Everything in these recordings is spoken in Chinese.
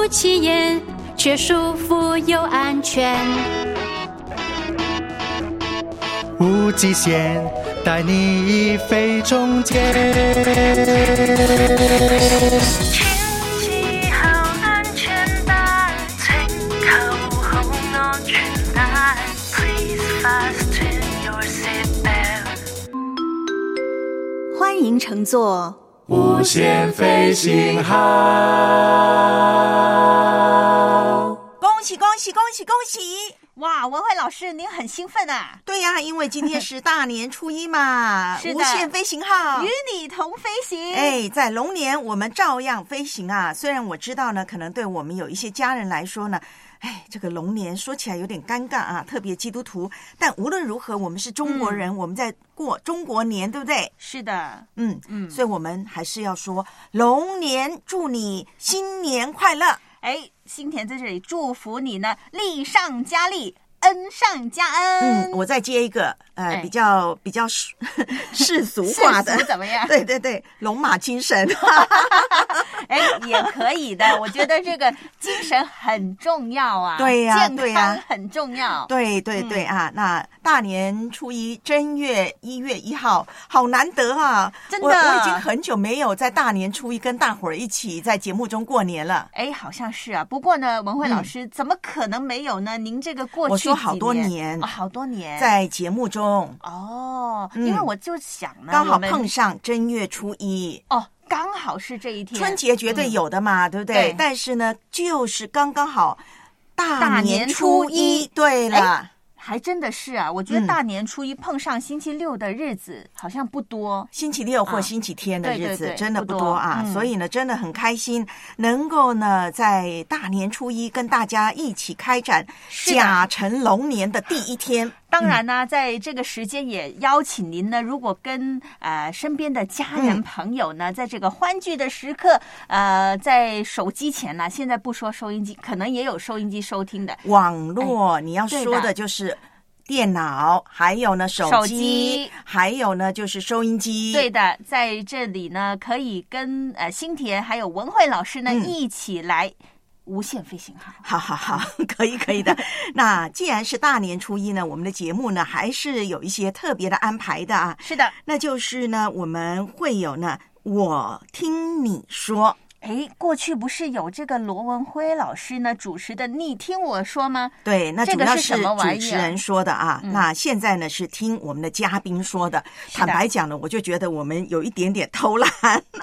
起眼，却舒服又安全。 无极限，带你飞中间。 牵系好安全带，请扣好安全帶。Please fasten your seatbelt。 欢迎乘坐无限飞行号。 恭喜恭喜恭喜恭喜！ 哇，文慧老师您很兴奋啊。 对呀，因为今天是大年初一嘛。 是的， 无限飞行号与你同飞行。 哎，在龙年我们照样飞行啊。虽然我知道呢，可能对我们有一些家人来说呢，这个龙年说起来有点尴尬啊，特别基督徒。但无论如何，我们是中国人，我们在过中国年，对不对？ 是的， 所以我们还是要说龙年祝你新年快乐。 新田在这里祝福你呢，利上加利，恩上加恩。 我再接一个比较世俗化的， 世俗怎么样？ 对对对，龙马精神。 也可以的。我觉得这个精神很重要啊， 对呀， 健康很重要。 对对对啊，那大年初一正月1月1号，好难得啊！ 真的， 我已经很久没有在大年初一跟大伙儿一起在节目中过年了。 好像是啊。不过呢，文慧老师怎么可能没有呢？您这个过去我说好多年， 好多年在节目中因为我就想呢， 刚好碰上正月初一刚好是这一天。 春节绝对有的嘛，对不对？但是呢，就是刚刚好大年初一。对了， 还真的是啊。我觉得大年初一碰上星期六的日子好像不多， 星期六或星期天的日子对真的不多啊。所以呢，真的很开心能够呢在大年初一跟大家一起开展甲辰龙年的第一天。 当然呢，在这个时间也邀请您呢，如果跟身边的家人朋友呢，在这个欢聚的时刻，在手机前呢，现在不说收音机，可能也有收音机收听的网络，你要说的就是电脑，还有呢手机，还有呢就是收音机。 对的，在这里呢，可以跟新田还有文慧老师呢一起来无限飞行号。 好，可以的。那既然是大年初一呢，我们的节目呢还是有一些特别的安排的啊。 是的， 那就是呢我们会有呢我听你说。 过去不是有这个罗文辉老师呢主持的你听我说吗？ 对，那主要是主持人说的啊。那现在呢是听我们的嘉宾说的。坦白讲呢，我就觉得我们有一点点偷懒。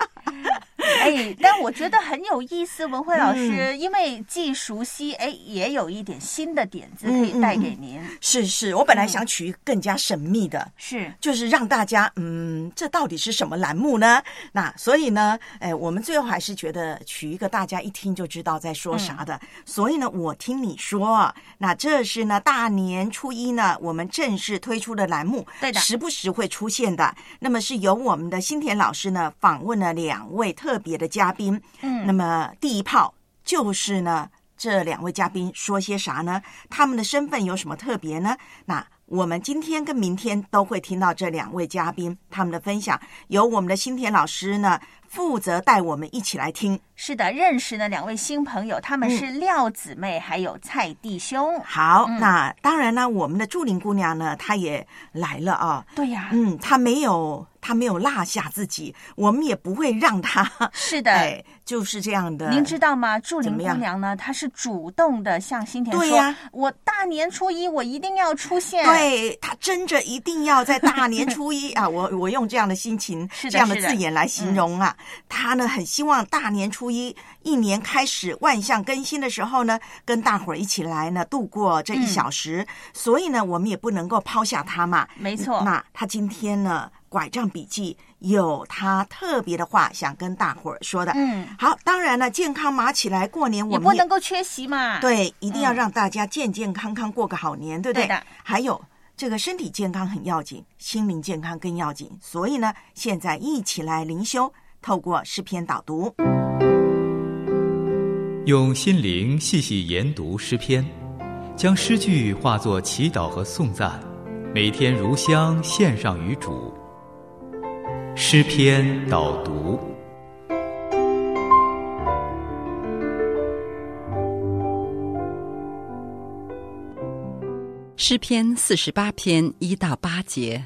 但我觉得很有意思，文慧老师，因为既熟悉，也有一点新的点子可以带给您。 是，我本来想取更加神秘的，就是让大家这到底是什么栏目呢？那所以呢，我们最后还是觉得取一个大家一听就知道在说啥的。所以呢，我听你说，那这是呢大年初一呢我们正式推出的栏目， 对的， 时不时会出现的。那么是由我们的新田老师呢访问了2位特别的嘉宾。那么第一炮就是呢这2位嘉宾说些啥呢？他们的身份有什么特别呢？那我们今天跟明天都会听到这2位嘉宾他们的分享，由我们的新田老师呢负责带我们一起来听。 是的，认识呢2位新朋友，他们是廖姊妹还有蔡弟兄。 好，那当然呢我们的祝玲姑娘呢她也来了啊。 对呀， 她没有落下自己，我们也不会让她。 是的， 就是这样的。 您知道吗？祝玲姑娘呢，她是主动的向新田说，我大年初一我一定要出现。 对，她争着一定要在大年初一啊，我用这样的心情这样的字眼来形容啊。她呢很希望大年初一年开始万象更新的时候呢，跟大伙儿一起来呢度过这1小时。所以呢我们也不能够抛下她嘛。 没错。 那她今天呢拐杖笔记有他特别的话想跟大伙儿说的。好，当然了，健康码起来，过年我们也不能够缺席嘛。 对，一定要让大家健健康康过个好年，对不对？ 对的。 还有这个身体健康很要紧，心灵健康更要紧。所以呢，现在一起来灵修，透过诗篇导读， 用心灵细细研读诗篇，将诗句化作祈祷和颂赞，每天如香献上于主。诗篇导读。 诗篇48篇1到8节。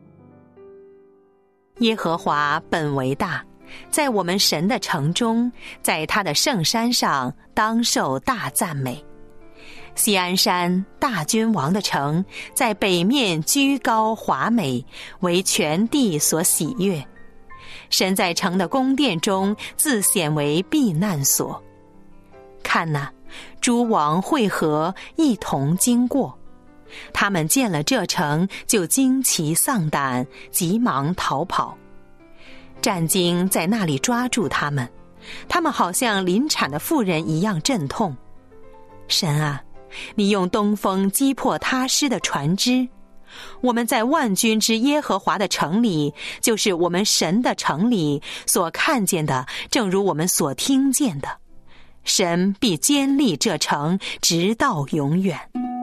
耶和华本为大，在我们神的城中，在他的圣山上当受大赞美。锡安山，大君王的城，在北面居高华美，为全地所喜悦。神在城的宫殿中自显为避难所。看哪，诸王会合，一同经过。他们见了这城，就惊奇丧胆，急忙逃跑。战惊在那里抓住他们，他们好像临产的妇人一样阵痛。神啊，你用东风击破他施的船只。我们在万军之耶和华的城里，就是我们神的城里，所看见的正如我们所听见的。神必坚立这城，直到永远。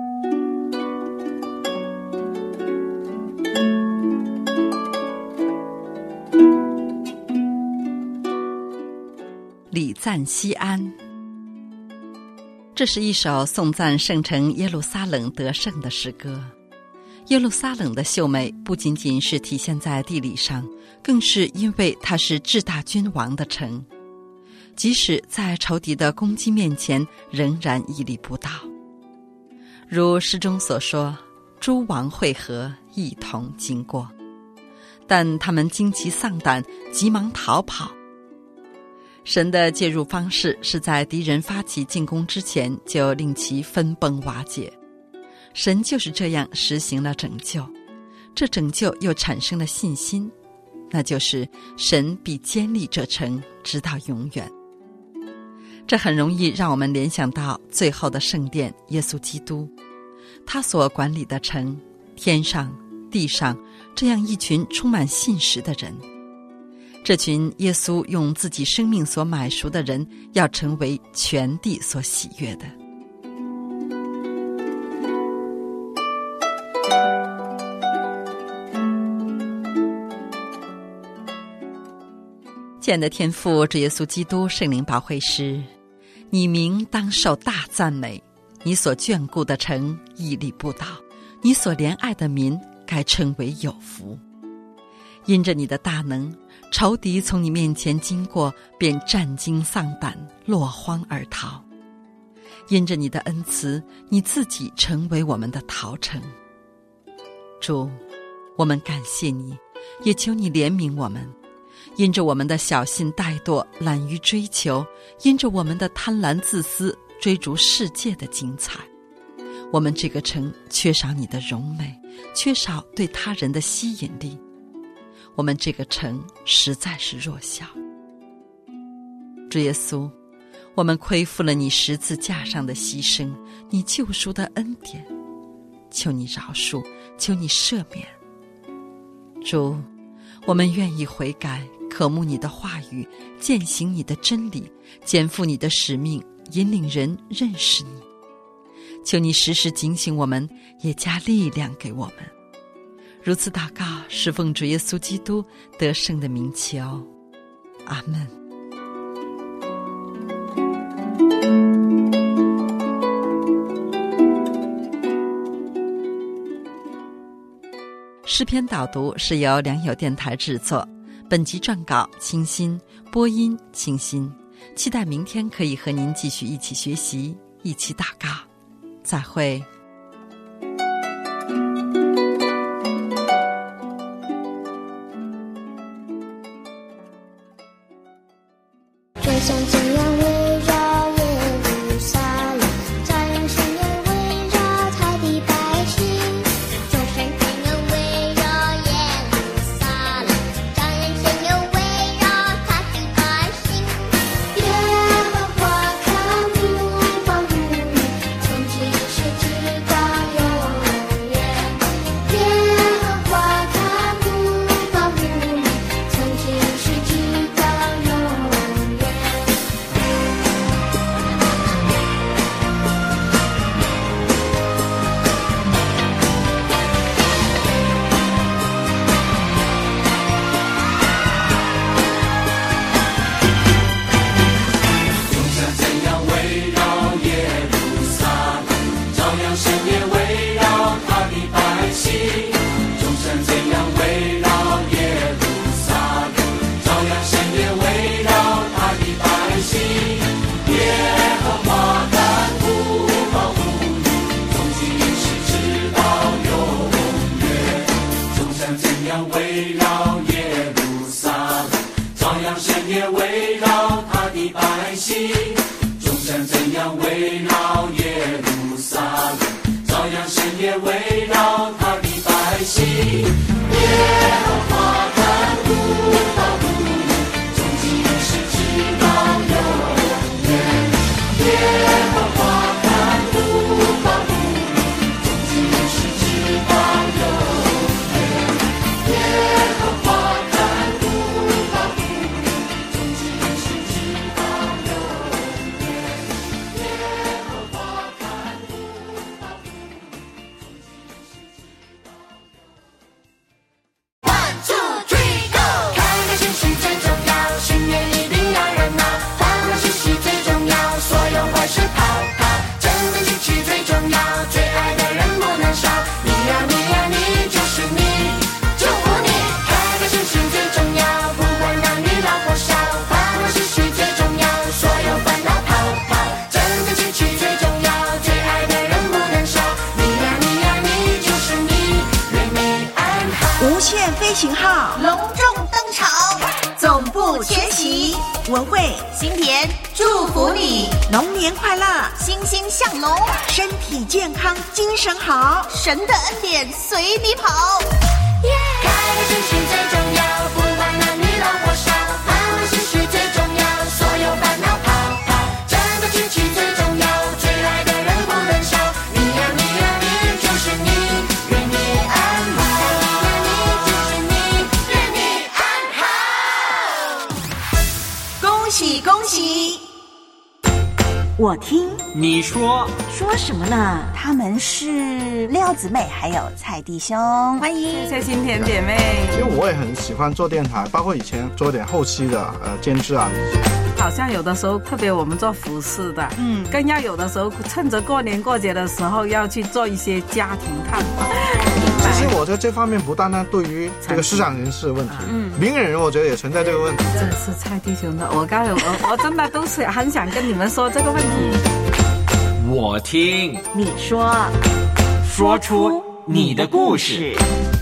礼赞锡安，这是一首颂赞圣城耶路撒冷得胜的诗歌。耶路撒冷的秀美不仅仅是体现在地理上，更是因为它是至大君王的城，即使在仇敌的攻击面前仍然屹立不倒。如诗中所说，诸王会合，一同经过，但他们惊奇丧胆，急忙逃跑。神的介入方式是在敌人发起进攻之前就令其分崩瓦解。神就是这样实行了拯救，这拯救又产生了信心，那就是神必坚立这城，直到永远。这很容易让我们联想到最后的圣殿耶稣基督，他所管理的城，天上地上这样一群充满信实的人。这群耶稣用自己生命所买赎的人，要成为全地所喜悦的。亲爱的天父，主耶稣基督圣灵保惠师，你名当受大赞美，你所眷顾的城屹立不倒，你所怜爱的民该称为有福。因着你的大能，仇敌从你面前经过，便战惊丧胆，落荒而逃。因着你的恩慈，你自己成为我们的逃城。主，我们感谢你，也求你怜悯我们。因着我们的小信怠惰，懒于追求，因着我们的贪婪自私，追逐世界的精彩，我们这个城缺少你的荣美，缺少对他人的吸引力，我们这个城实在是弱小。主耶稣，我们亏负了你十字架上的牺牲，你救赎的恩典，求你饶恕，求你赦免。主，我们愿意悔改，渴慕你的话语，践行你的真理，肩负你的使命，引领人认识你。求你时时警醒我们，也加力量给我们。如此祷告，是奉主耶稣基督得胜的名求，阿们。诗篇导读是由良友电台制作，本集撰稿清新，播音清新。期待明天可以和您继续一起学习，一起祷告。再会。 众山怎样围绕耶路撒冷，家人怎样围绕他的百姓。众山怎样围绕耶路撒冷，家人怎样围绕他的百姓。耶和华看顾保护你，从今世直到永远。耶和华看顾保护你，从今世直到永远。 也围绕他的百姓。耶和华看顾保护你，从今世直到永远。耶和华看顾保护你，从今世直到永远。耶和华看顾保护你，从今世直到永远。耶和华看顾保护你，从今世直到永远。One two three go， 开开心心最重要，新年一定要热闹，欢欢喜喜最重要，所有坏事跑跑，整整齐齐最重要，最爱的人不能少，你呀你呀你就是你，祝福你，开开心心最重要，不管男女老或少，欢欢喜喜最重要，所有烦恼跑跑，整整齐齐最重要，最爱的人不能少，你呀你呀你就是你，愿你安好。 无限飞行号隆重登场， 总部前行，文慧新田祝福你， 龙年快乐， 欣欣向荣， 身体健康，精神好。 神的恩典随你跑。 开开心心最重要，不管男女老或少，欢欢喜喜最重要，所有烦恼跑跑，整整齐齐最重要，最爱的人不能少，你呀你呀你就是你，愿你安好，你就是你，愿你安好。 恭喜恭喜！我听你说说什么呢？ 他们是廖姊妹还有蔡弟兄，欢迎。 谢谢新田姐妹。 因为我也很喜欢做电台，包括以前做点后期的监制啊。 好像有的时候，特别我们做服饰的，更要有的时候趁着过年过节的时候，要去做一些家庭探访。 其实我觉得这方面不单单对于这个市场人士的问题，名人我觉得也存在这个问题。 这是蔡弟兄的，我刚才我真的都是很想跟你们说这个问题。 我听你说， 说出你的故事。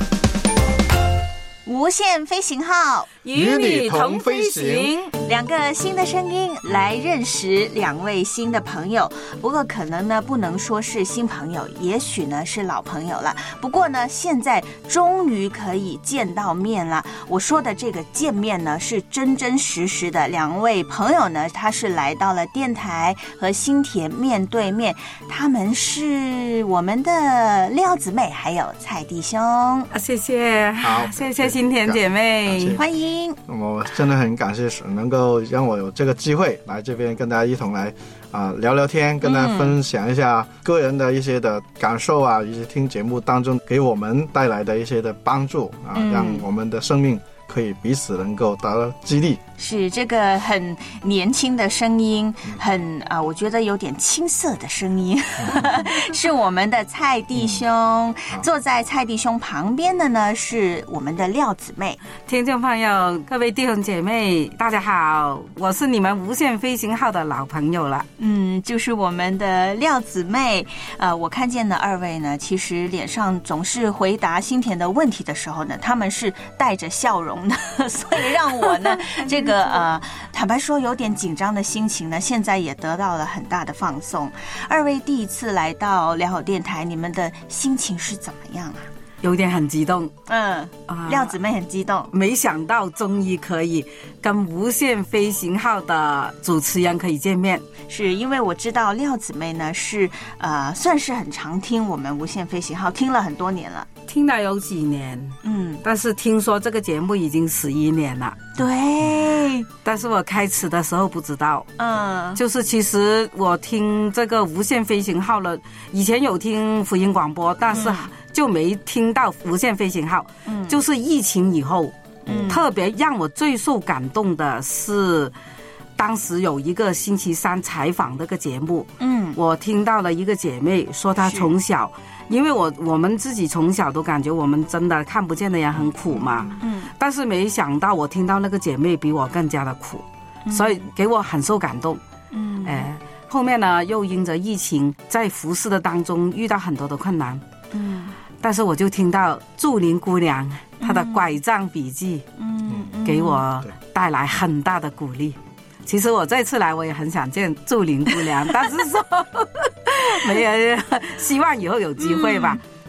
无限飞行号与你同飞行， 两个新的声音来认识两位新的朋友。不过可能呢不能说是新朋友，也许呢是老朋友了。不过呢现在终于可以见到面了。我说的这个见面呢是真真实实的，两位朋友呢他是来到了电台和新田面对面，他们是我们的廖姊妹还有蔡弟兄。 谢谢， 好， 谢谢新田姐妹， 欢迎。 我真的很感谢神能够让我有这个机会来这边跟大家一同来聊聊天，跟大家分享一下个人的一些的感受啊，一些听节目当中给我们带来的一些的帮助啊，让我们的生命可以彼此能够达到激励。 是这个很年轻的声音，很我觉得有点青涩的声音，是我们的蔡弟兄。坐在蔡弟兄旁边的呢是我们的廖姊妹。 听众朋友，各位弟兄姐妹，大家好，我是你们无限飞行号的老朋友了。 就是我们的廖姊妹。我看见的二位呢，其实脸上总是回答新田的问题的时候呢，他们是带着笑容的，所以让我呢这个坦白说有点紧张的心情呢，现在也得到了很大的放松。二位第一次来到良好电台，你们的心情是怎么样啊？ 有点很激动， 廖姊妹很激动， 没想到终于可以跟无限飞行号的主持人可以见面。 是因为我知道廖姊妹呢是算是很常听我们无限飞行号，听了很多年了， 听了有几年，但是听说这个节目已经11年了。 对， 但是我开始的时候不知道，就是其实我听这个无限飞行号了，以前有听福音广播，但是就没听到无限飞行号。就是疫情以后，特别让我最受感动的是当时有一个星期三采访这个节目，我听到了一个姐妹说她从小，因为我们自己从小都感觉我们真的看不见的人很苦嘛，但是没想到我听到那个姐妹比我更加的苦，所以给我很受感动。后面呢又因着疫情，在服侍的当中遇到很多的困难，但是我就听到祝玲姑娘她的拐杖笔记，给我带来很大的鼓励。其实我这次来我也很想见祝玲姑娘，但是说没有，希望以后有机会吧。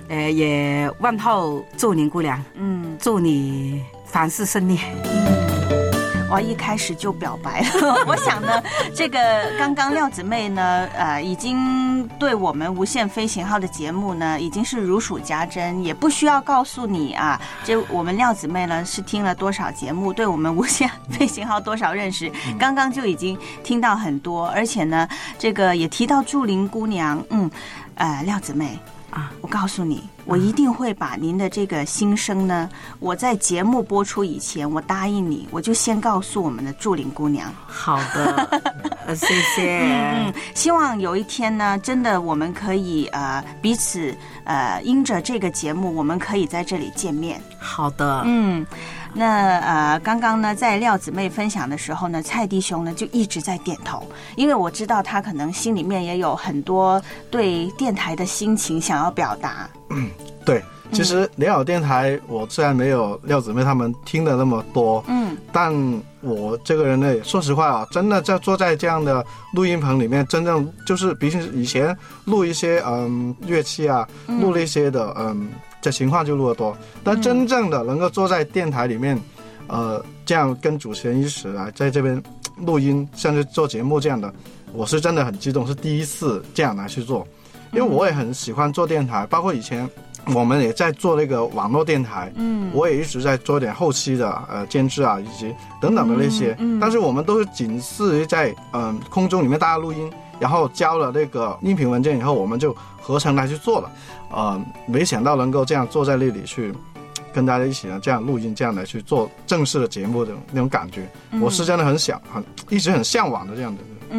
也问候祝您姑娘，祝你凡事顺利。 哇，一开始就表白了。我想呢，这个刚刚廖姊妹呢，已经对我们无限飞行号的节目呢，已经是如数家珍，也不需要告诉你啊，这我们廖姊妹呢是听了多少节目，对我们无限飞行号多少认识，刚刚就已经听到很多，而且呢，这个也提到祝玲姑娘，廖姊妹。我告诉你，我一定会把您的这个心声呢，我在节目播出以前，我答应你，我就先告诉我们的祝玲姑娘。 好的，谢谢。 希望有一天呢，真的我们可以彼此因着这个节目，我们可以在这里见面。 好的， 那刚刚呢，在廖姊妹分享的时候呢，蔡弟兄呢就一直在点头，因为我知道他可能心里面也有很多对电台的心情想要表达。 对，其实联友电台我虽然没有廖姊妹他们听的那么多，但我这个人呢，说实话啊，真的在坐在这样的录音棚里面，真正就是比起以前录一些乐器啊，录了一些的这情况就录得多，但真正的能够坐在电台里面，这样跟主持人一起来在这边录音，甚至做节目这样的，我是真的很激动，是第一次这样来去做，因为我也很喜欢做电台，包括以前我们也在做那个网络电台，我也一直在做点后期的监制啊，以及等等的那些，但是我们都是仅次于在空中里面大家录音，然后交了那个音频文件以后，我们就合成来去做了。没想到能够这样坐在那里去跟大家一起呢，这样录音，这样来去做正式的节目的那种感觉，我是真的一直很向往的这样的。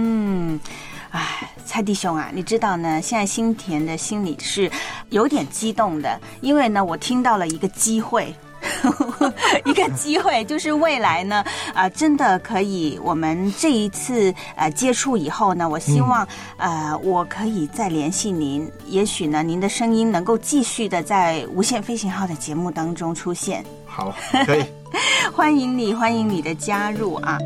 蔡弟兄啊，你知道呢，现在新田的心里是有点激动的，因为呢，我听到了一个机会。一个机会就是未来呢，真的可以，我们这一次接触以后呢，我希望我可以再联系您，也许呢，您的声音能够继续的在无限飞行号的节目当中出现。 好，可以， 欢迎你的加入啊！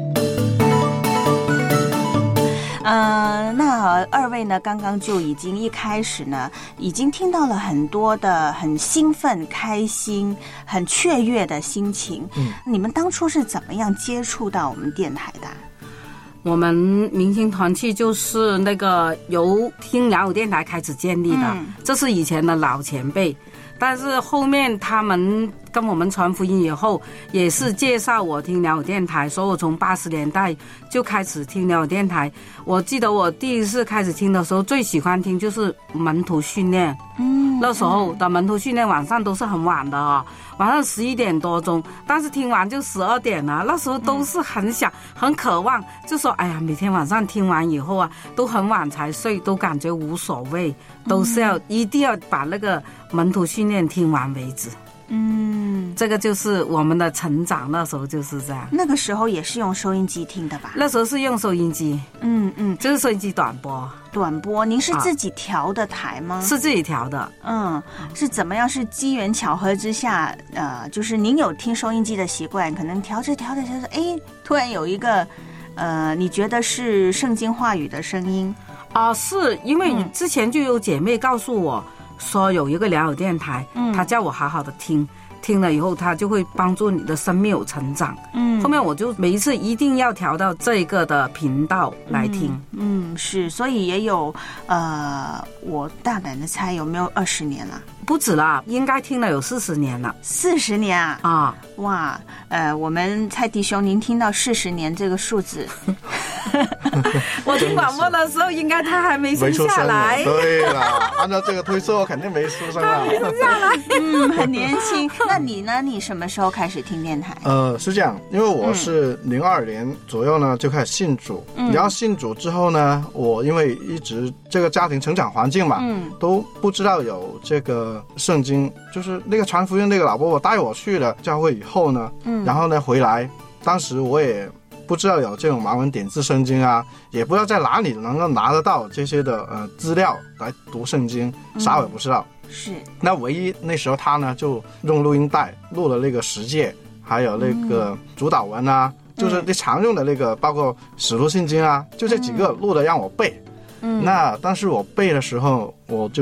那二位呢，刚刚就已经一开始呢，已经听到了很多的很兴奋、开心、很雀跃的心情。你们当初是怎么样接触到我们电台的？ 我们明星团契就是那个由听辽友电台开始建立的，这是以前的老前辈。但是后面他们跟我们传福音以后，也是介绍我听辽友电台，所以我从80年代就开始听辽友电台。我记得我第一次开始听的时候，最喜欢听就是门徒训练。那时候的门徒训练晚上都是很晚的啊，晚上11点多钟，但是听完就12点了。那时候都是很想、很渴望，就说哎呀，每天晚上听完以后啊，都很晚才睡，都感觉无所谓，都是一定要把那个门徒训练听完为止。这个就是我们的成长，那时候就是这样。 那个时候也是用收音机听的吧？ 那时候是用收音机，就是收音机短波。 短波，您是自己调的台吗？ 是自己调的。 是怎么样？是机缘巧合之下，就是您有听收音机的习惯，可能调着，哎，突然有一个，你觉得是圣经话语的声音？ 是因为之前就有姐妹告诉我说有一个辽友电台，她叫我好好的听了以后，它就会帮助你的生命有成长。后面我就每一次一定要调到这一个的频道来听。 是，所以也有我大胆的猜有没有20年了？ 不止啦，应该听了有40年了。 40年啊！哇，我们蔡弟兄，您听到40年这个数字， 我听广播的时候，应该他还没生下来。 对啦，按照这个推测，肯定没出生啊。 他没生下来， 很年轻。那你呢？你什么时候开始听电台？ 是这样，因为我是02年左右呢就开始信主，然后信主之后呢，我因为一直这个家庭成长环境嘛，都不知道有这个圣经，就是那个传福音那个老伯伯带我去了教会以后呢，然后呢回来，当时我也不知道有这种盲文点字圣经啊，也不知道在哪里能够拿得到这些的资料来读圣经，啥也不知道。 是， 那唯一那时候他呢就用录音带录了那个十诫，还有那个主导文啊，就是你常用的那个，包括使徒信经啊，就这几个录的让我背。那当时我背的时候，我就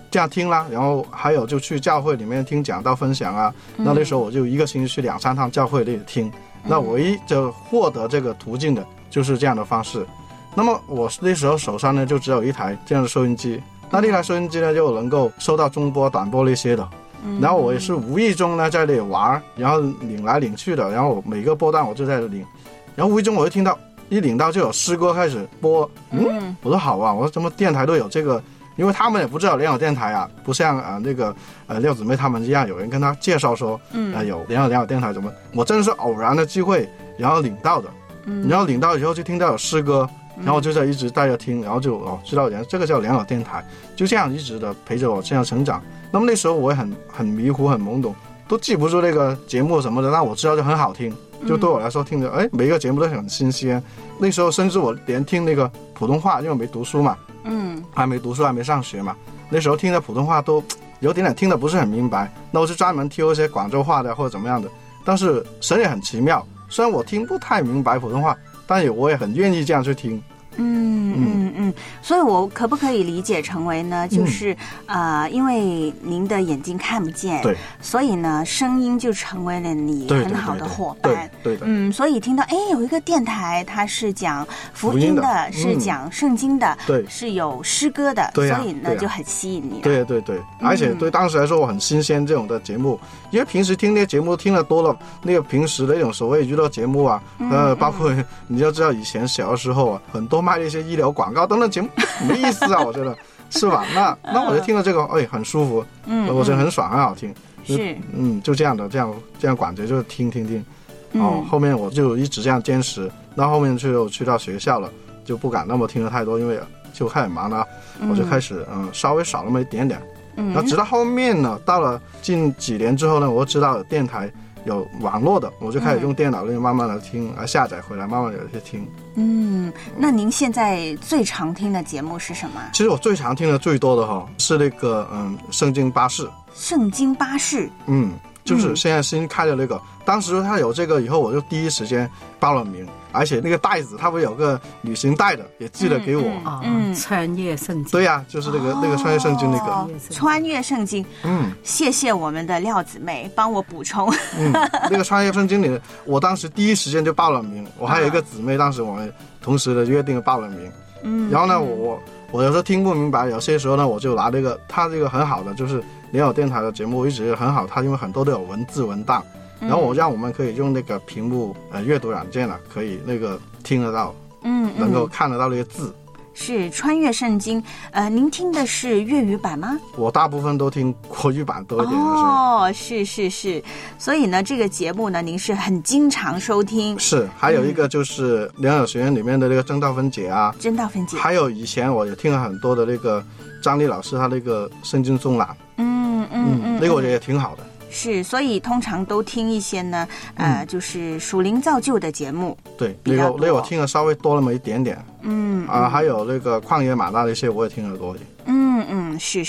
这样听啦，然后还有就去教会里面听讲道分享啊。那时候我就一个星期去2-3趟教会里听。那唯一就获得这个途径的就是这样的方式。那么我那时候手上呢就只有一台这样的收音机，那这台收音机呢就能够收到中波、短波那些的。然后我也是无意中呢在那里玩，然后领来领去的，然后每个波段我就在领，然后无意中我就听到一领到就有诗歌开始播。我说好啊，我说怎么电台都有这个，因为他们也不知道良友电台啊，不像那个廖姊妹他们一样有人跟他介绍说有良友电台怎么，我真的是偶然的机会然后领到的。然后领到以后就听到有诗歌，然后我就在一直带着听，然后就知道这个叫良友电台，就这样一直的陪着我这样成长。那么那时候我也很迷糊很懵懂，都记不住那个节目什么的，但我知道就很好听，就对我来说听着每个节目都很新鲜。那时候甚至我连听那个普通话，因为我没读书嘛，还没读书还没上学嘛，那时候听的普通话都有点听得不是很明白，那我是专门挑一些广州话的或者怎么样的。但是神也很奇妙，虽然我听不太明白普通话，但我也很愿意这样去听。 所以我可不可以理解成为呢，就是因为您的眼睛看不见，对，所以呢声音就成为了你很好的伙伴。对的，所以听到有一个电台它是讲福音的，是讲圣经的，对，是有诗歌的，所以呢就很吸引你。对，而且对当时来说我很新鲜这种的节目，因为平时听那些节目听得多了，那个平时的那种所谓娱乐节目啊，包括你要知道以前小的时候啊，很多卖的一些医疗广告等等节目没意思啊，我觉得是吧？那我就听了这个，很舒服，我觉得很爽，很好听。是，就这样的，这样感觉就是听。后面我就一直这样坚持，那后面就去到学校了，就不敢那么听得太多，因为就开始忙了，我就开始稍微少那么一点点。那直到后面呢，到了近几年之后呢，我知道电台有网络的，我就开始用电脑里慢慢的听，下载回来，慢慢有一些听。 那您现在最常听的节目是什么？ 其实我最常听的最多的是那个圣经巴士。圣经巴士，就是现在新开的那个，当时他有这个以后，我就第一时间报了名，而且那个袋子他不有个旅行袋的，也寄了给我。 穿越圣经。 对呀，就是那个穿越圣经那个。 穿越圣经。谢谢我们的廖姊妹帮我补充。 那个穿越圣经里，我当时第一时间就报了名，我还有一个姊妹，当时我们同时的约定报了名。然后呢，我有时候听不明白，有些时候呢，我就拿这个，他这个很好的就是良友电台的节目一直很好，他因为很多都有文字文档，然后让我们可以用那个屏幕阅读软件可以那个听得到，能够看得到那些字。 是穿越圣经，您听的是粤语版吗？ 我大部分都听国语版多一点。 是，所以呢，这个节目呢，您是很经常收听。是， 还有一个就是良友学院里面的那个真道分解啊， 真道分解， 还有以前我也听了很多的那个张丽老师他那个圣经中览，那个我觉得也挺好的。 是，所以通常都听一些呢，就是属灵造就的节目。 对，那个我听的稍微多那么一点点。还有那个旷野马大那些我也听得多一点。 是。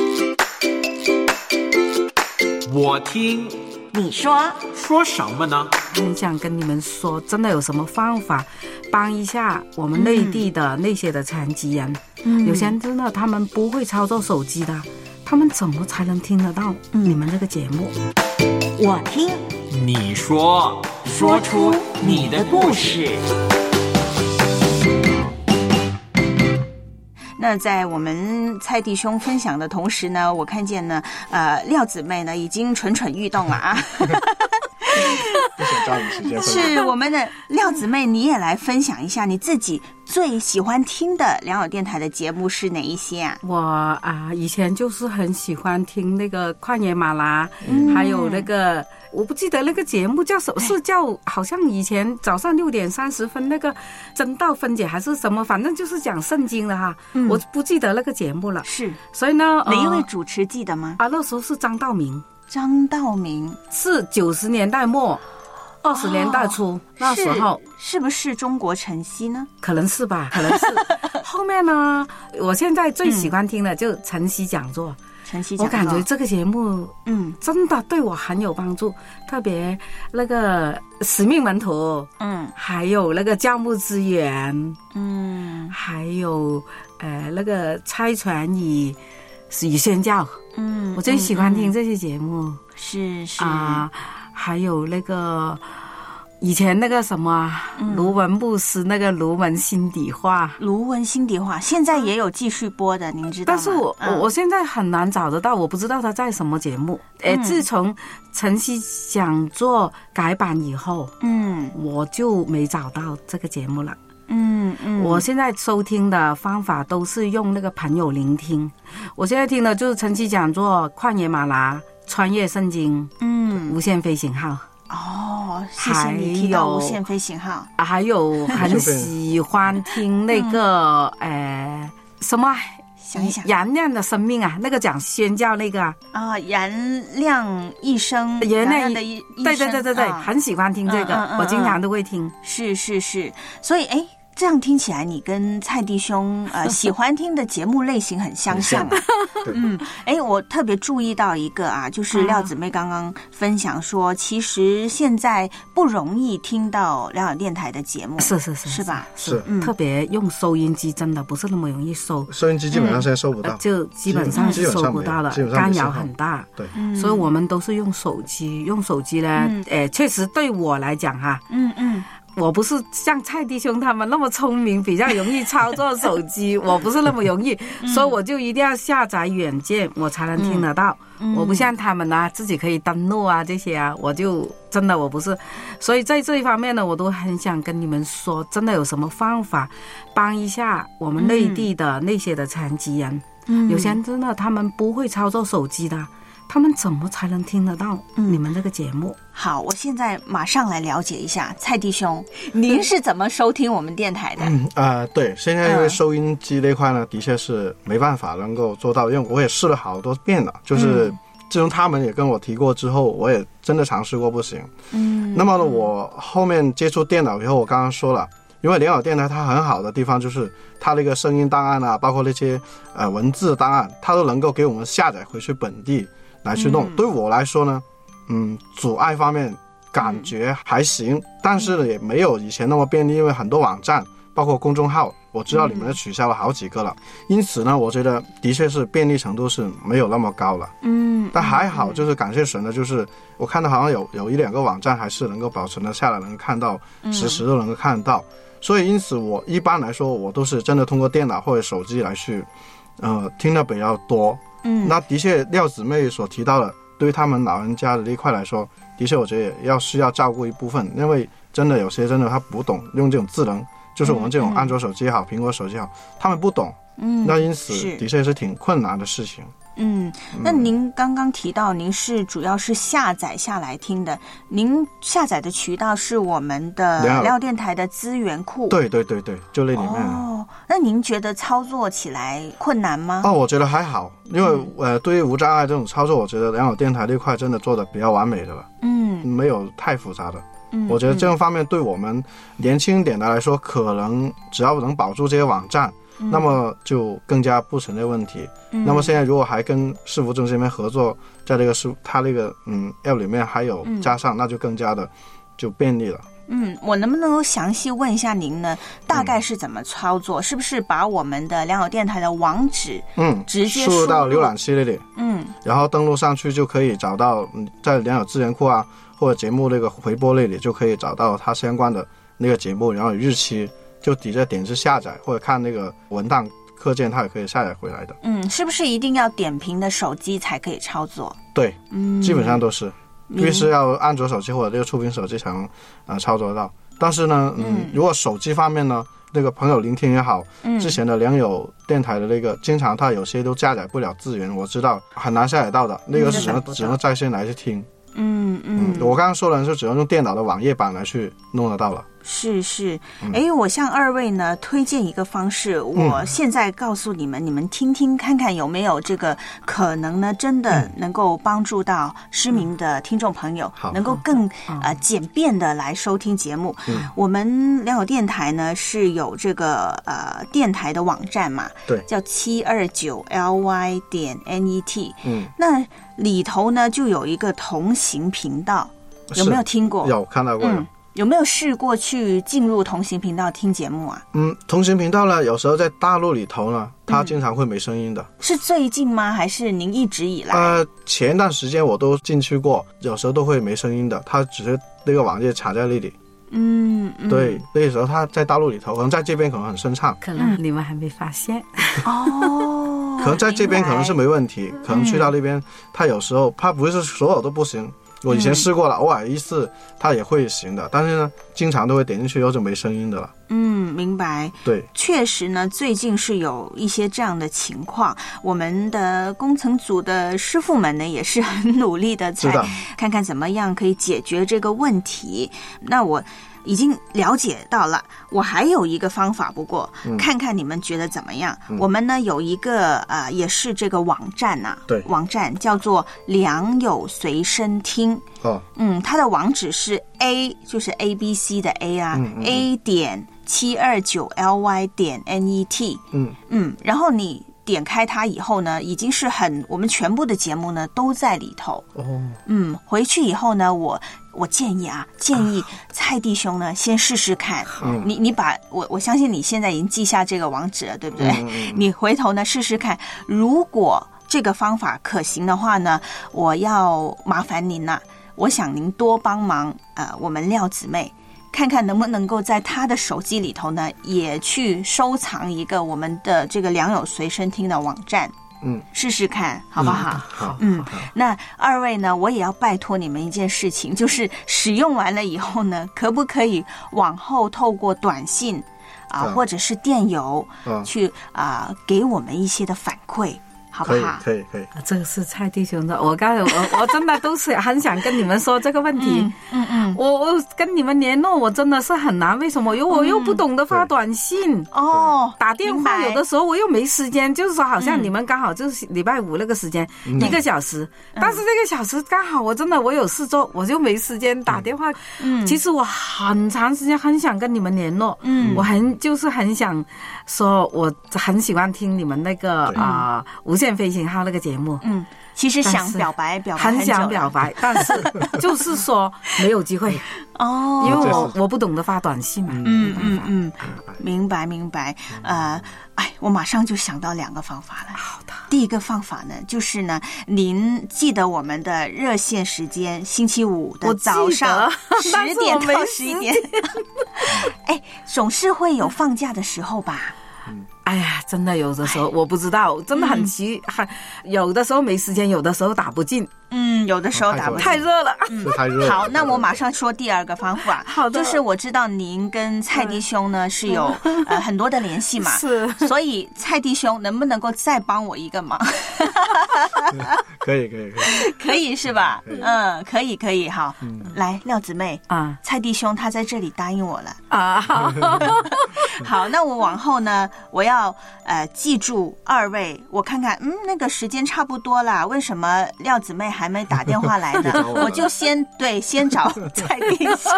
我听， 你说什么呢？ 很想跟你们说，真的有什么方法帮一下我们内地的那些的残疾人？有些人真的他们不会操作手机的。他们怎么才能听得到你们这个节目？ 我听， 你说， 说出你的故事。 那在我们蔡弟兄分享的同时呢，我看见呢，廖姊妹呢已经蠢蠢欲动了啊。 不想抓你时间。 是我们的廖姊妹，你也来分享一下你自己最喜欢听的良友电台的节目是哪一些啊？ 我以前就是很喜欢听那个旷野马拉，还有那个我不记得那个节目叫什么，是叫好像以前早上6点30分那个真道分解还是什么，反正就是讲圣经的哈，我不记得那个节目了。 是， 所以呢， 哪一位主持记得吗？ 那时候是张道明。 张道明是90年代末20年代初，那时候是不是中国晨曦呢？ 可能是吧，可能是。后面呢，我现在最喜欢听的就晨曦讲座。我感觉这个节目真的对我很有帮助，特别那个使命门徒，还有那个教牧资源，还有那个拆传与是宣教，我最喜欢听这些节目。 是还有那个以前那个什么卢文牧师那个卢文心底话， 现在也有继续播的，您知道吗？ 但是我现在很难找得到，我不知道他在什么节目。自从晨曦讲座改版以后，我就没找到这个节目了。我现在收听的方法都是用那个朋友聆听。我现在听的就是晨曦讲座、旷野吗哪、穿越圣经、无限飞行号。 谢谢你提到无限飞行号。 还有很喜欢听那个什么？ 想一想， 燃亮的生命啊，那个讲宣教那个燃亮一生， 燃亮的一生，对，很喜欢听这个，我经常都会听。 是，所以这样听起来，你跟蔡弟兄喜欢听的节目类型很相像啊。我特别注意到一个就是廖姊妹刚刚分享说，其实现在不容易听到疗养电台的节目，是吧？ 是， 特别用收音机真的不是那么容易收， 收音机基本上现在收不到， 就基本上是收不到的，干扰很大。 对， 所以我们都是用手机，呢，确实对我来讲我不是像蔡弟兄他们那么聪明，比较容易操作手机，我不是那么容易，所以我就一定要下载软件，我才能听得到。我不像他们自己可以登录这些我就真的我不是，所以在这一方面呢，我都很想跟你们说，真的有什么方法帮一下我们内地的那些的残疾人。有些人真的他们不会操作手机的，他们怎么才能听得到你们这个节目？ 好，我现在马上来了解一下蔡弟兄，您是怎么收听我们电台的？ 对，现在因为收音机那块呢，的确是没办法能够做到，因为我也试了好多遍了，就是自从他们也跟我提过之后，我也真的尝试过不行。那么呢，我后面接触电脑以后，我刚刚说了，因为联友电台它很好的地方就是它那个声音档案包括那些文字档案，它都能够给我们下载回去本地来去弄。对我来说呢，阻碍方面感觉还行，但是呢也没有以前那么便利，因为很多网站包括公众号，我知道你们都取消了好几个了，因此呢，我觉得的确是便利程度是没有那么高了。但还好，就是感谢神的，就是我看到好像有一两个网站还是能够保存得下来，能够看到，实时都能够看到。所以因此我一般来说，我都是真的通过电脑或者手机来去听得比较多。那的确廖姊妹所提到的，对于他们老人家的那一块来说，的确我觉得也需要照顾一部分，因为真的有些真的他不懂用这种智能，就是我们这种安卓手机也好，苹果手机也好，他们不懂。那因此的确是挺困难的事情。 那您刚刚提到您是主要是下载下来听的，您下载的渠道是我们的廖电台的资源库。 对，就那里面。 那您觉得操作起来困难吗？ 我觉得还好，因为对于无障碍这种操作，我觉得良友电台这块真的做的比较完美的了。没有太复杂的。我觉得这种方面对我们年轻一点的来说，可能只要能保住这些网站，那么就更加不存在问题。那么现在如果还跟市府中心那边合作，在这个它那个app 里面还有加上，那就更加的就便利了。 我能不能够详细问一下您呢？大概是怎么操作？是不是把我们的良友电台的网址直接输入到浏览器那里，然后登录上去就可以找到，在良友资源库或者节目那个回播那里就可以找到它相关的那个节目，然后有日期，就底下点击下载或者看那个文档课件，它也可以下载回来的。 是不是一定要点屏的手机才可以操作？ 对，基本上都是。必须要安卓手机或者这个触屏手机才能操作到。但是呢，如果手机方面呢，那个朋友聆听也好，之前的良友电台的那个，经常它有些都下载不了资源，我知道很难下载到的，那个是只能在线来去听。我刚刚说的是只能用电脑的网页版来去弄得到了。 是，我向二位呢推荐一个方式，我现在告诉你们，你们听听看看有没有这个可能呢，真的能够帮助到失明的听众朋友，能够更简便的来收听节目。我们良友电台呢是有这个电台的网站嘛， 对， 叫729ly.net。那里头呢就有一个同行频道，有没有听过？ 有看到过。 有没有试过去进入同行频道听节目啊？ 同行频道呢，有时候在大陆里头呢，它经常会没声音的。 是最近吗？还是您一直以来？ 前段时间我都进去过，有时候都会没声音的，它只是那个网页卡在那里。对，那时候它在大陆里头，可能在这边可能很顺畅， 可能你们还没发现哦。 可能在这边可能是没问题，可能去到那边，它有时候它不是所有都不行。我以前试过了，偶尔一试它也会行的，但是呢，经常都会点进去以后就没声音的了。 明白。 对， 确实呢，最近是有一些这样的情况。我们的工程组的师傅们呢，也是很努力的在看看怎么样可以解决这个问题。那我已经了解到了，我还有一个方法，不过看看你们觉得怎么样。我们呢有一个也是这个网站啊， 对， 网站叫做良友随身听。它的网址是 A 就是 ABC 的 A 啊A.729ly.net。然后你点开它以后呢，已经是我们全部的节目呢都在里头。回去以后呢，我建议蔡弟兄呢先试试看。你把我相信你现在已经记下这个网址了，对不对？你回头呢试试看，如果这个方法可行的话呢，我要麻烦您了。我想您多帮忙我们廖姊妹，看看能不能够在她的手机里头呢，也去收藏一个我们的这个良友随身听的网站。试试看好不好？ 好。 那二位呢，我也要拜托你们一件事情，就是使用完了以后呢，可不可以往后透过短信或者是电邮去给我们一些的反馈，好不好？ 可以。 这个是蔡弟兄的，我刚才我真的都是很想跟你们说这个问题。我跟你们联络，我真的是很难。为什么？因为我又不懂得发短信打电话，有的时候我又没时间。就是说，好像你们刚好就是礼拜五那个时间1个小时，但是这个小时刚好我有事做，我就没时间打电话。其实我很长时间很想跟你们联络。我很想说，我很喜欢听你们那个无限飞行号那个节目。 其实想表白很想表白，但是就是说没有机会因为我不懂得发短信嘛。 明白。我马上就想到2个方法了。 好的。 第一个方法呢，就是呢，您记得我们的热线时间，星期五的早上10点到11点。总是会有放假的时候吧？ 哎呀，真的有的时候我不知道，真的很有的时候没时间，有的时候打不进。 有的时候打不进， 太热了。 太热了。 好，那我马上说第2个方法。 好的。 就是我知道您跟蔡弟兄呢是有很多的联系嘛， 是。 所以蔡弟兄能不能够再帮我一个忙？ 可以。 可以是吧？可以。好，来廖姊妹蔡弟兄他在这里答应我了好，那我往后呢，我要记住2位，我看看那个时间差不多啦，为什么廖姊妹还没打电话来呢？我就先找蔡弟兄。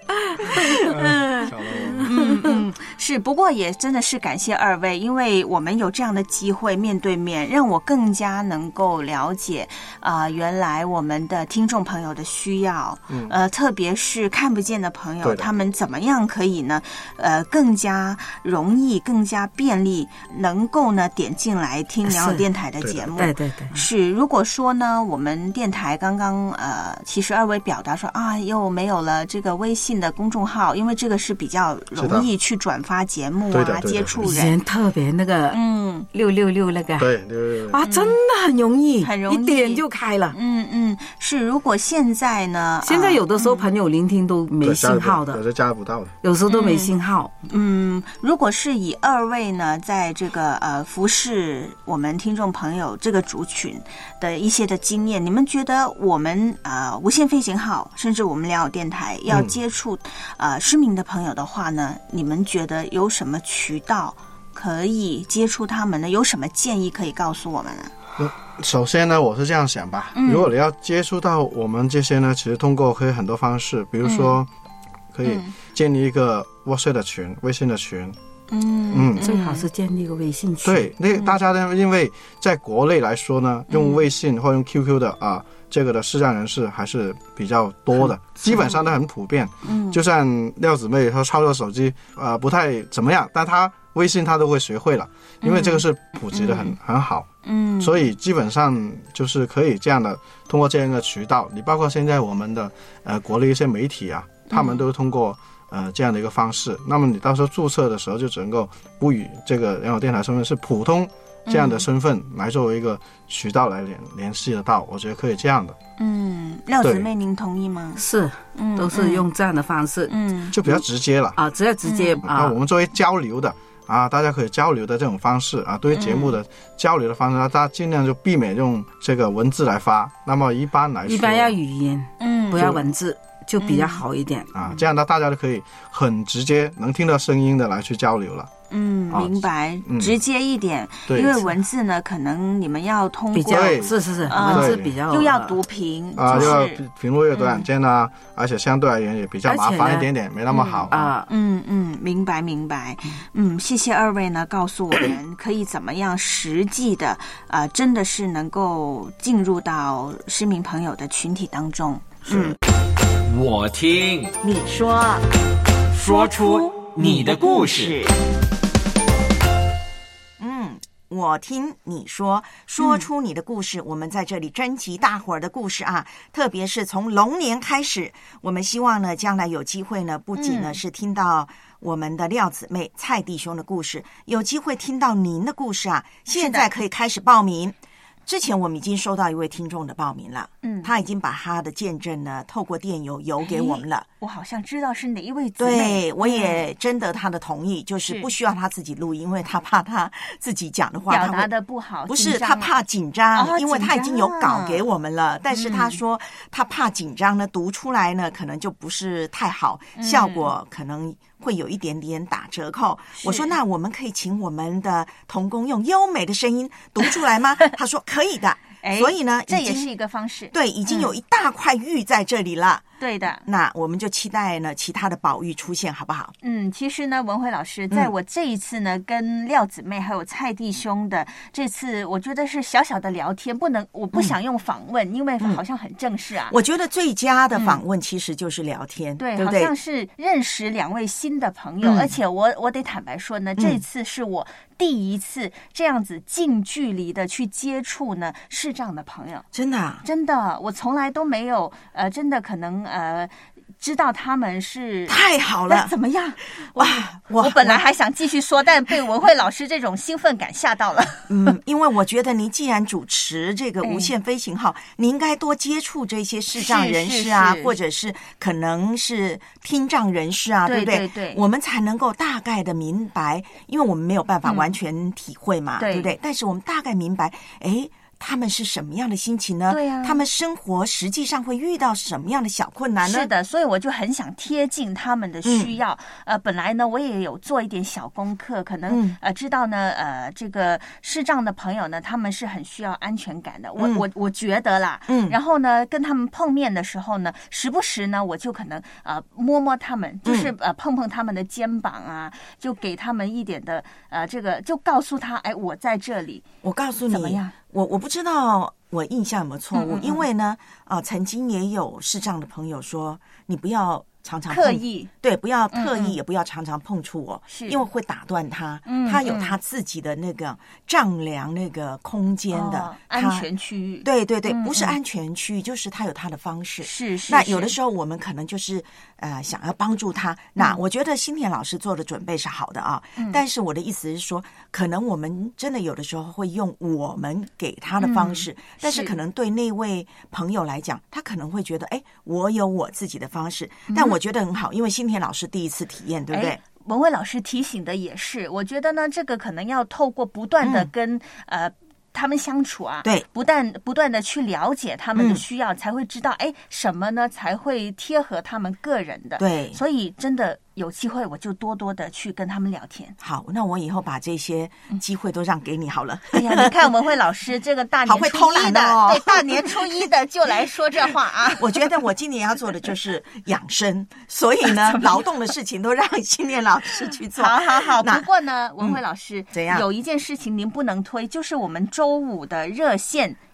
是，不过也真的是感谢2位，因为我们有这样的机会面对面，让我更加能够了解原来我们的听众朋友的需要，特别是看不见的朋友，他们怎么样可以呢更加容易、更加便利，能够呢点进来听良友电台的节目。 对。 是，如果说呢，我们电台刚刚其实2位表达说又没有了这个微信的公众号，因为这个是比较容易去转发节目接触人。以前特别那个666那个， 对真的很容易， 一点就开了。 是。如果现在呢， 现在有的时候朋友聆听都没信号的， 有时加不到的， 有时候都没信号。 如果是以2位呢，在这个服侍我们听众朋友这个族群的一些的经验，你们觉得我们无限飞行号，甚至我们良友电台要接触失明的朋友的话呢，你们觉得有什么渠道可以接触他们呢？有什么建议可以告诉我们呢？ 首先呢，我是这样想吧，如果你要接触到我们这些呢，其实通过可以很多方式，比如说可以建立一个 WhatsApp 的群、微信的群。 最好是建立一个微信群。 对，那大家呢，因为在国内来说呢，用微信或用 QQ 的这个的视障人士还是比较多的，基本上都很普遍。就像廖姊妹她操作手机不太怎么样，但她微信她都会学会了，因为这个是普及的很好。所以基本上就是可以这样的通过这样一个渠道，你包括现在我们的国内一些媒体啊，他们都通过这样的一个方式，那么你到时候注册的时候就只能够不以这个人偶电台身份是普通这样的身份来作为一个渠道来联系得到，我觉得可以这样的。 廖姊妹您同意吗？ 是，都是用这样的方式， 就比较直接了只要直接那我们作为交流的大家可以交流的这种方式对于节目的交流的方式大家尽量就避免用这个文字来发，那么一般来说一般要语音，不要文字，就比较好一点这样大家就可以很直接能听到声音的来去交流了。 明白，直接一点，因为文字呢，可能你们要通过比较文字比较又要读屏又要屏幕越短件而且相对而言也比较麻烦一点点，没那么好明白。谢谢二位呢，告诉我们可以怎么样实际的真的是能够进入到失明朋友的群体当中。 我听你说， 说出你的故事。 我听你说，说出你的故事。我们在这里征集大伙儿的故事特别是从龙年开始，我们希望呢，将来有机会呢，不仅呢是听到我们的廖姊妹、蔡弟兄的故事，有机会听到您的故事现在可以开始报名。之前我们已经收到一位听众的报名了，他已经把他的见证呢透过电邮邮给我们了。 我好像知道是哪一位姊妹， 对，我也征得他的同意，就是不需要他自己录音，因为他怕他自己讲的话表达的不好， 不是他怕紧张，因为他已经有稿给我们了，但是他说他怕紧张呢，读出来呢可能就不是太好，效果可能会有一点点打折扣。我说那我们可以请我们的同工用优美的声音读出来吗？他说可以的。所以呢， 这也是一个方式。 对，已经有一大块玉在这里了。 对的， 那我们就期待呢其他的宝玉出现，好不好？ 其实呢，文慧老师，在我这一次呢，跟廖姊妹还有蔡弟兄的这次，我觉得是小小的聊天，我不想用访问，因为好像很正式我觉得最佳的访问其实就是聊天， 对不对？ 好像是认识两位新的朋友，而且我得坦白说呢，这次是我第一次这样子近距离的去接触呢视障的朋友， 真的， 我从来都没有真的可能知道他们是太好了， 怎么样？哇！我本来还想继续说，但被文慧老师这种兴奋感吓到了。 因为我觉得你既然主持这个无限飞行号，你应该多接触这些视障人士或者是可能是听障人士对不对？ 对， 我们才能够大概的明白，因为我们没有办法完全体会嘛，对不对？但是我们大概明白，他们是什么样的心情呢？ 对啊， 他们生活实际上会遇到什么样的小困难呢？ 是的，所以我就很想贴近他们的需要。本来呢，我也有做一点小功课，可能知道呢，这个视障的朋友呢，他们是很需要安全感的。我觉得啦，然后呢，跟他们碰面的时候呢，时不时呢，我就可能摸摸他们，就是碰碰他们的肩膀就给他们一点的这个，就告诉他，我在这里。 我告诉你怎么样？ 我不知道我印象有没有错误，因为呢曾经也有视障的朋友说，你不要常常刻意， 对，不要特意，也不要常常碰触我， 是因为会打断他。他有他自己的那个丈量那个空间的安全区域。 对，不是安全区域，就是他有他的方式。 是。 那有的时候我们可能就是想要帮助他。那我觉得新田老师做的准备是好的但是我的意思是说，可能我们真的有的时候会用我们给他的方式，但是可能对那位朋友来讲，他可能会觉得，我有我自己的方式。但我觉得很好，因为新田老师第一次体验，对不对？ 文慧老师提醒的也是，我觉得呢，这个可能要透过不断的跟他们相处对， 不断的去了解他们的需要，才会知道什么呢才会贴合他们个人的。 对， 所以真的有机会我就多多的去跟他们聊天。 好，那我以后把这些机会都让给你好了。 哎呀，你看文慧老师这个大年初一的，对，大年初一的就来说这话我觉得我今年要做的就是养生，所以呢，劳动的事情都让新年老师去做。 好。不过呢，文慧老师怎样？ 有一件事情您不能推，就是我们周五的热线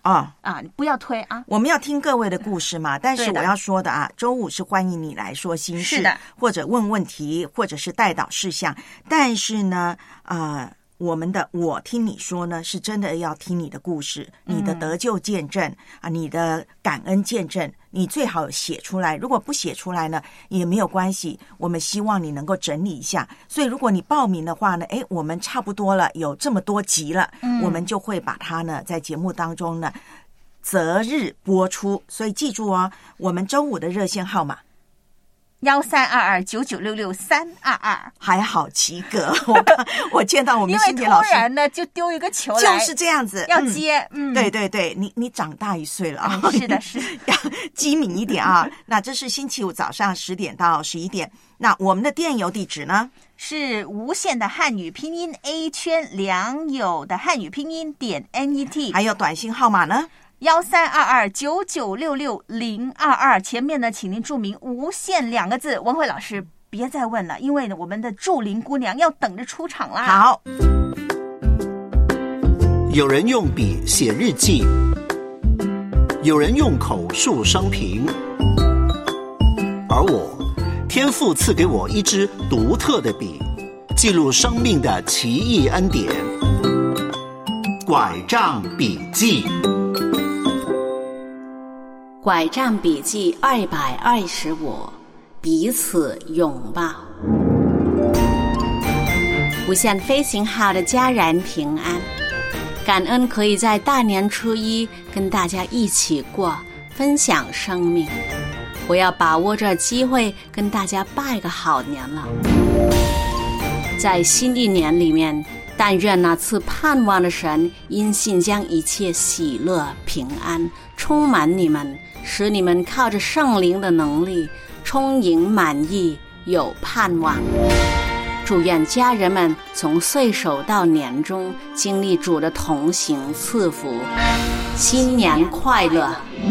不要推啊！ 我们要听各位的故事嘛，但是我要说的啊，周五是欢迎你来说心事， 是的， 或者问问题，或者是代祷事项。但是呢，我们的我听你说呢，是真的要听你的故事，你的得救见证你的感恩见证，你最好写出来。如果不写出来呢，也没有关系，我们希望你能够整理一下。所以如果你报名的话呢，我们差不多了，有这么多集了，我们就会把它呢在节目当中呢择日播出。所以记住哦，我们周五的热线号码 132299666322， 还好及格。我见到我们新田老师， 因为突然呢就丢一个球来， 就是这样子， 要接。 对对对，你长大1岁了啊， 是的，是要机敏一点啊。那这是星期五早上10点到11点。那我们的电邮地址呢？ 是无限的汉语拼音 A 圈良友的汉语拼音.net， 还有短信号码呢 ？132299660022，前面呢，请您注明无限2个字。文慧老师，别再问了，因为我们的祝玲姑娘要等着出场啦。 好， 有人用笔写日记，有人用口述生平，而我，天父赐给我一支独特的笔，记录生命的奇异恩典。拐杖笔记。 拐杖笔记225，彼此拥抱。无限飞行号的家人平安，感恩可以在大年初一跟大家一起过，分享生命。我要把握这机会跟大家拜个好年了。在新一年里面，但愿那赐盼望的神因信将一切喜乐平安充满你们，使你们靠着圣灵的能力充盈满意，有盼望。祝愿家人们从岁首到年终经历主的同行赐福，新年快乐。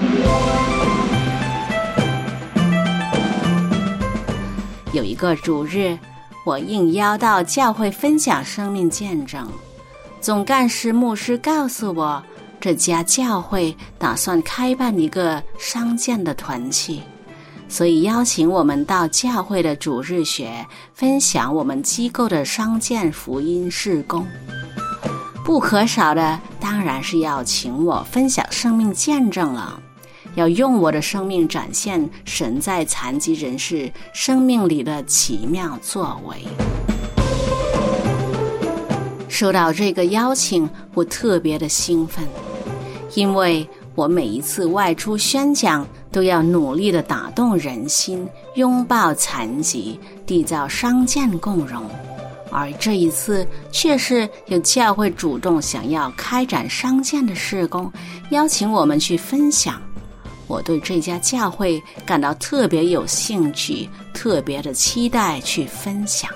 有一个主日，我应邀到教会分享生命见证，总干事牧师告诉我，这家教会打算开办一个商建的团契，所以邀请我们到教会的主日学分享我们机构的商建福音事工。不可少的当然是要请我分享生命见证了，要用我的生命展现神在残疾人士生命里的奇妙作为。收到这个邀请，我特别的兴奋，因为我每一次外出宣讲都要努力地打动人心，拥抱残疾，缔造商建共荣。而这一次却是有教会主动想要开展商建的事工，邀请我们去分享。我对这家教会感到特别有兴趣，特别的期待去分享。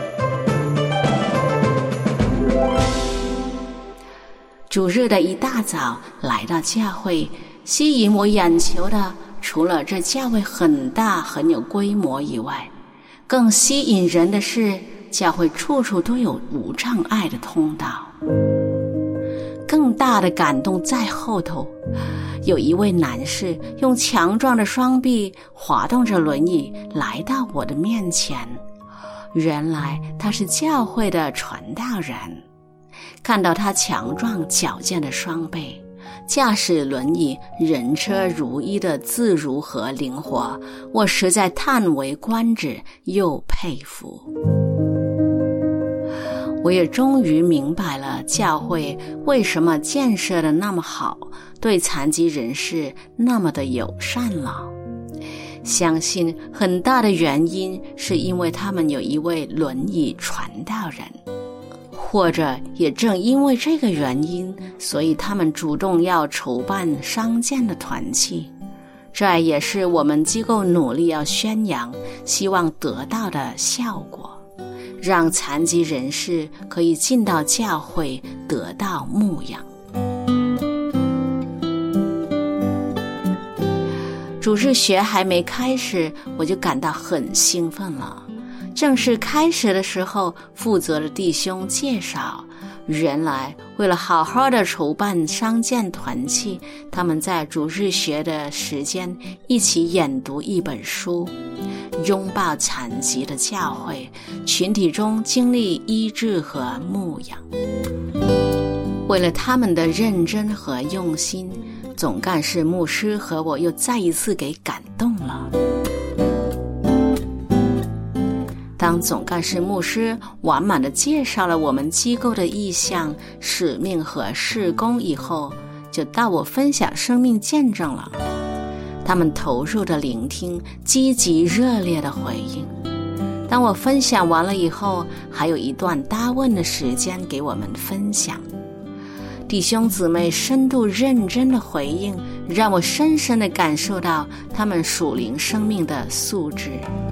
主日的一大早来到教会，吸引我眼球的除了这教会很大很有规模以外，更吸引人的是教会处处都有无障碍的通道。更大的感动在后头，有一位男士用强壮的双臂滑动着轮椅来到我的面前，原来他是教会的传道人。看到他强壮矫健的双背，驾驶轮椅人车如一的自如和灵活，我实在叹为观止，又佩服。我也终于明白了教会为什么建设得那么好，对残疾人士那么的友善了。相信很大的原因是因为他们有一位轮椅传道人，或者也正因为这个原因，所以他们主动要筹办商建的团契。这也是我们机构努力要宣扬，希望得到的效果，让残疾人士可以进到教会得到牧养。主日学还没开始，我就感到很兴奋了。正式开始的时候，负责的弟兄介绍， 原来为了好好的筹办商建团契，他们在主日学的时间一起研读一本书，拥抱残疾的教会，群体中经历医治和牧养。为了他们的认真和用心，总干事牧师和我又再一次给感动了。当总干事牧师完满地介绍了我们机构的意向、使命和事工以后，就到我分享生命见证了。他们投入的聆听，积极热烈的回应。当我分享完了以后，还有一段答问的时间给我们分享。弟兄姊妹深度认真的回应，让我深深地感受到他们属灵生命的素质。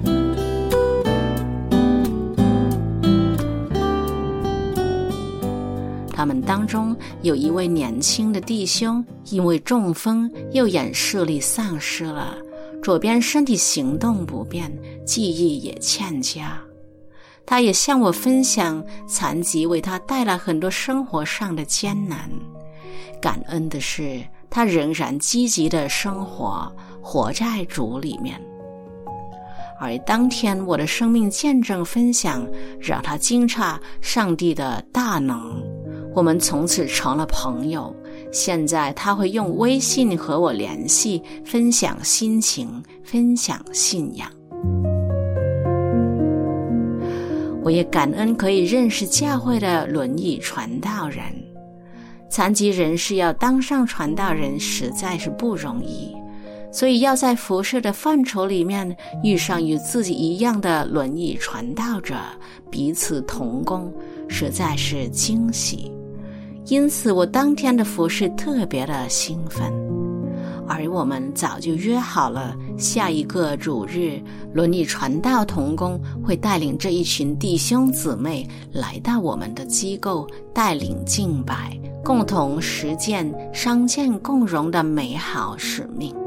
他们当中有一位年轻的弟兄，因为中风右眼视力丧失了，左边身体行动不便，记忆也欠佳。他也向我分享残疾为他带来很多生活上的艰难。感恩的是，他仍然积极的生活，活在主里面。而当天我的生命见证分享让他惊诧上帝的大能，我们从此成了朋友。现在他会用微信和我联系，分享心情，分享信仰。我也感恩可以认识教会的轮椅传道人。残疾人士要当上传道人实在是不容易，所以要在服事的范畴里面遇上与自己一样的轮椅传道者，彼此同工，实在是惊喜。因此我当天的服事特别的兴奋。而我们早就约好了，下一个主日轮椅传道同工会带领这一群弟兄姊妹来到我们的机构，带领敬拜，共同实践商建共荣的美好使命。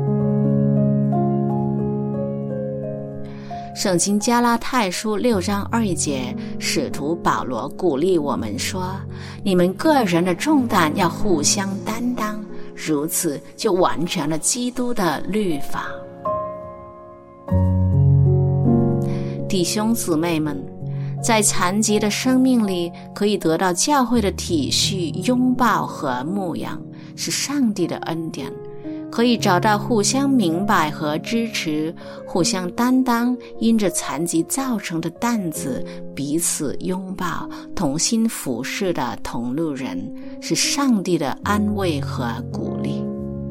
圣经加拉太书6章2节，使徒保罗鼓励我们说，你们个人的重担要互相担当，如此就完成了基督的律法。弟兄姊妹们，在残疾的生命里可以得到教会的体恤、拥抱和牧养，是上帝的恩典。可以找到互相明白和支持，互相担当因着残疾造成的担子，彼此拥抱，同心服侍的同路人，是上帝的安慰和鼓励。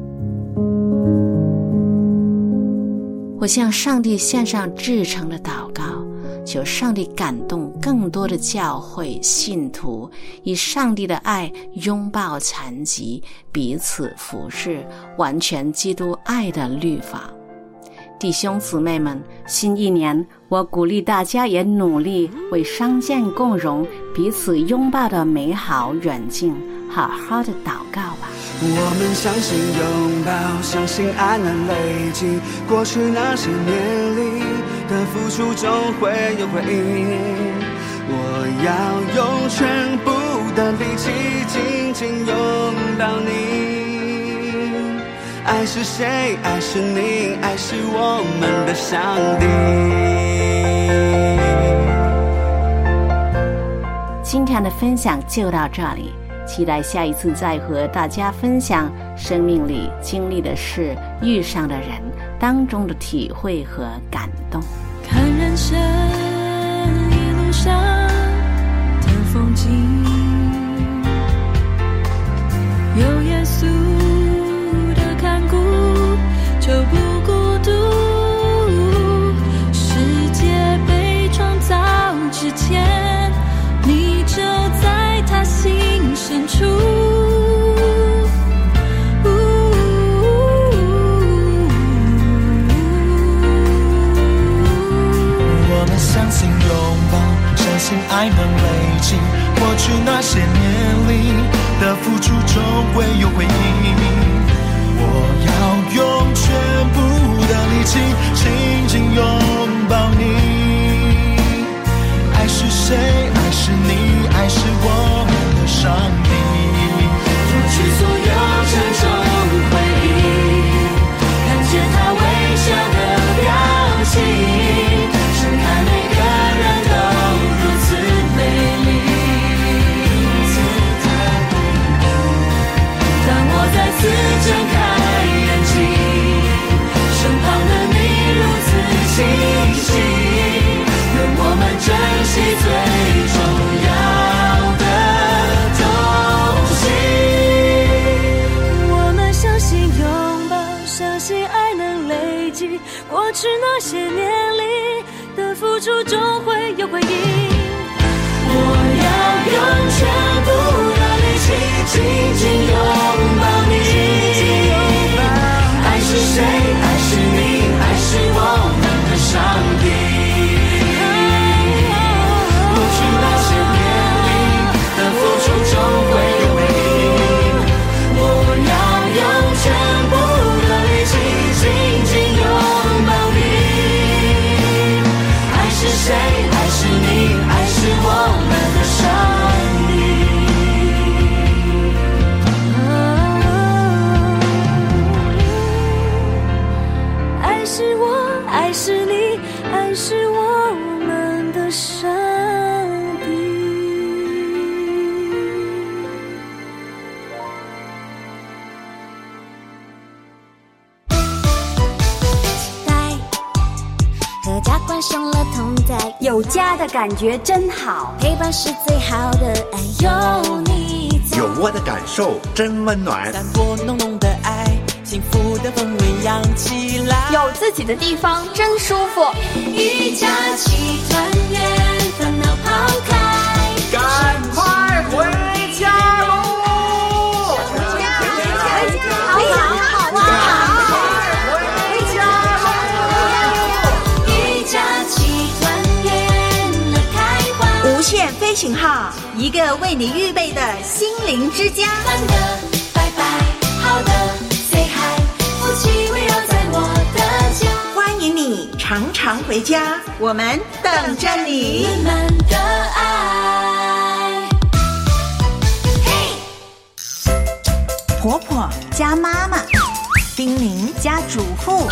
我向上帝献上至诚的祷告，求上帝感动更多的教会信徒，以上帝的爱拥抱残疾，彼此服侍，完全基督爱的律法。弟兄姊妹们，新一年我鼓励大家也努力为商建共荣、彼此拥抱的美好远近好好的祷告吧。 我们相信拥抱，相信爱能累积过去那些年里的付出，终会有回应。我要用全部的力气紧紧拥抱你。爱是谁？爱是你，爱是我们的上帝。今天的分享就到这里，期待下一次再和大家分享生命里经历的事、遇上的人当中的体会和感动。 看人生一路上的风景，有耶稣的看顾就不孤独。世界被创造之前，你就在他心深处。 我们相信拥抱，相信爱能累积过去那些年里的付出，终会有回应。我要用全部的力气紧紧拥抱你。爱是谁？爱是你，爱是我们。 是那些年里的付出终会有回应。我要用全部的力气紧紧拥抱你。爱是谁？爱是你，还是我们的上帝？过去那些年里的付出终会有回应。我要用全部的力气紧紧拥抱你。爱是谁？爱是你，还是我们的上帝？爱是我，爱是你，爱是我们的上帝。 合家观赏了同在， 有家的感觉真好， 陪伴是最好的爱，有你在， 有我的感受真温暖， 散播浓浓的爱，幸福的氛围扬起来， 有自己的地方真舒服， 一家齐团圆，烦恼抛开， 赶快回家喽！ 无限飞行号，一个为你预备的心灵之家。 烦的拜拜，好的 say hi， 夫妻围绕在我的家。 欢迎你常常回家，我们等着你。 满满的爱。嘿， 婆婆加妈妈，叮咛加嘱咐，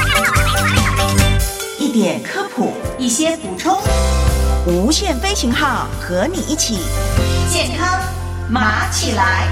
一点科普，一些补充。无限飞行号和你一起健康麻起来。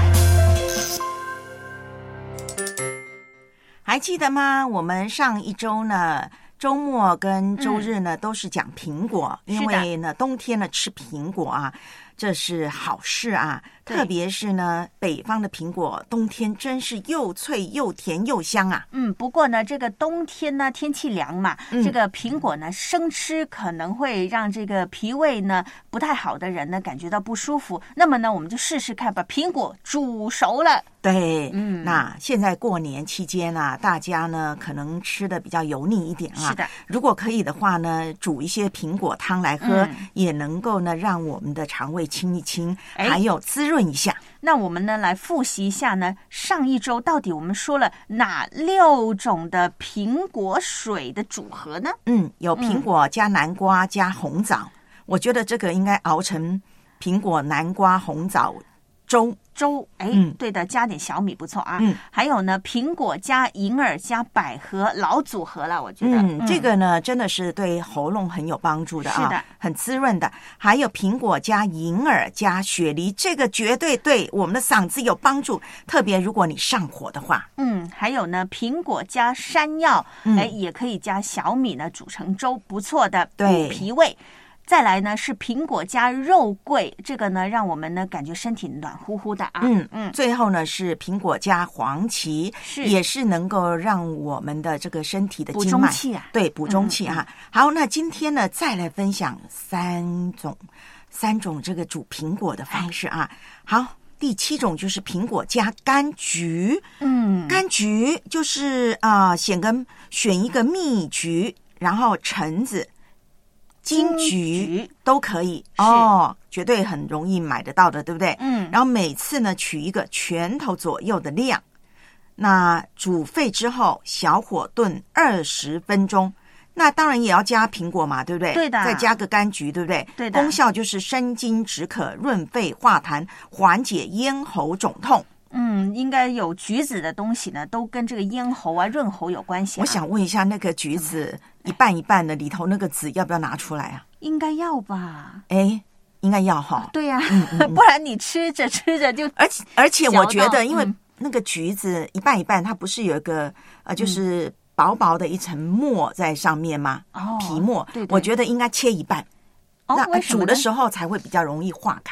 还记得吗？我们上一周呢，周末跟周日呢，都是讲苹果，因为呢冬天呢吃苹果啊，这是好事啊。特别是呢，北方的苹果冬天真是又脆又甜又香啊。 不过呢，这个冬天呢天气凉嘛，这个苹果呢生吃可能会让这个脾胃呢不太好的人呢感觉到不舒服。那么呢，我们就试试看，把苹果煮熟了。 对，那现在过年期间啊，大家呢可能吃的比较油腻一点啊。 是的， 如果可以的话呢，煮一些苹果汤来喝，也能够呢让我们的肠胃清一清，还有滋润一下。 那我们呢来复习一下呢，上一周到底我们说了哪6种的苹果水的组合呢？ 有苹果加南瓜加红枣，我觉得这个应该熬成苹果南瓜红枣粥。 对的，加点小米不错啊。还有呢，苹果加银耳加百合，老组合了，我觉得。 这个呢真的是对喉咙很有帮助的啊， 是的， 很滋润的。还有苹果加银耳加雪梨，这个绝对对我们的嗓子有帮助，特别如果你上火的话。 还有呢，苹果加山药，也可以加小米呢煮成粥，不错的，补脾胃。再来呢是苹果加肉桂，这个呢让我们呢感觉身体暖乎乎的啊。 最后呢是苹果加黄芪，也是能够让我们的这个身体的经脉补中气啊， 对，补中气啊。好，那今天呢再来分享三种这个煮苹果的方式啊。好，第7种就是苹果加柑橘。柑橘就是选一个蜜橘，然后橙子。金桔都可以绝对很容易买得到的，对不对？然后每次呢取一个拳头左右的量，那煮沸之后小火炖20分钟。那当然也要加苹果嘛，对不对？ 对的， 再加个柑橘，对不对？ 对的。 功效就是生津止渴、润肺化痰、缓解咽喉肿痛。 应该有橘子的东西呢，都跟这个咽喉啊、润喉有关系。 我想问一下，那个橘子一半一半的，里头那个籽要不要拿出来啊？ 应该要吧？ 应该要哈。 对呀，不然你吃着就而且我觉得，因为那个橘子一半一半，它不是有一个就是薄薄的一层膜在上面吗？皮膜， 对， 我觉得应该切一半，那煮的时候才会比较容易化开嘛。